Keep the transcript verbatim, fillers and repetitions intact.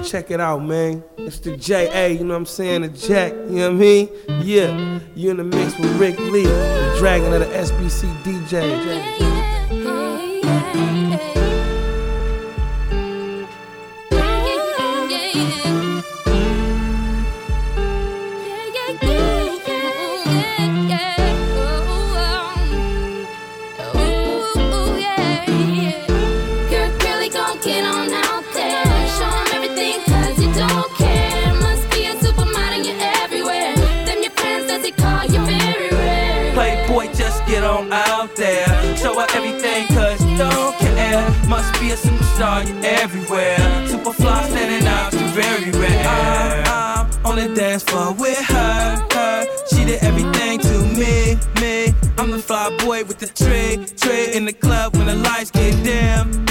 Check it out, man. It's the J A, you know what I'm saying? The Jack, you know what I mean? Yeah, you in the mix with Rick Lee, the dragon of the S B C D J. Out there, show her everything cause you don't care. Must be a superstar, you're everywhere. Superfly standing out, you're very rare. I'm, I'm on the dance floor with her, her. She did everything to me, me. I'm the fly boy with the tray, tray in the club when the lights get dim.